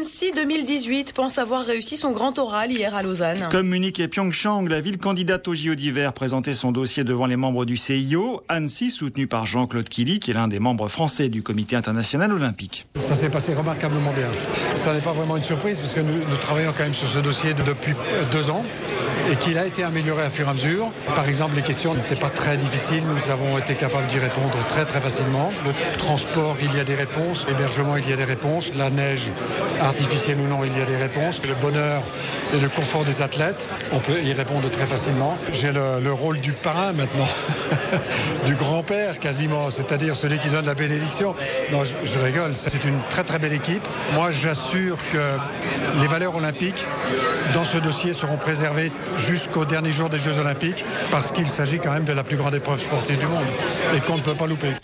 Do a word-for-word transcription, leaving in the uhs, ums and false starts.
Annecy deux mille dix-huit pense avoir réussi son grand oral hier à Lausanne. Comme Munich et Pyeongchang, la ville candidate au J O d'hiver présentait son dossier devant les membres du C I O. Annecy, soutenu par Jean-Claude Killy, qui est l'un des membres français du Comité international olympique. Ça s'est passé remarquablement bien. Ça n'est pas vraiment une surprise parce que nous, nous travaillons quand même sur ce dossier depuis deux ans et qu'il a été amélioré à fur et à mesure. Par exemple, les questions n'étaient pas très difficiles. Nous avons été capables d'y répondre très très facilement. Le transport, il y a des réponses. L'hébergement, il y a des réponses. La neige, artificielle ou non, il y a des réponses. Le bonheur et le confort des athlètes, on peut y répondre très facilement. J'ai le, le rôle du parrain maintenant, du grand-père quasiment, c'est-à-dire celui qui donne la bénédiction. Non, je, je rigole, c'est une très très belle équipe. Moi, j'assure que les valeurs olympiques dans ce dossier seront préservées jusqu'au dernier jour des Jeux olympiques parce qu'il s'agit quand même de la plus grande épreuve sportive du monde et qu'on ne peut pas louper.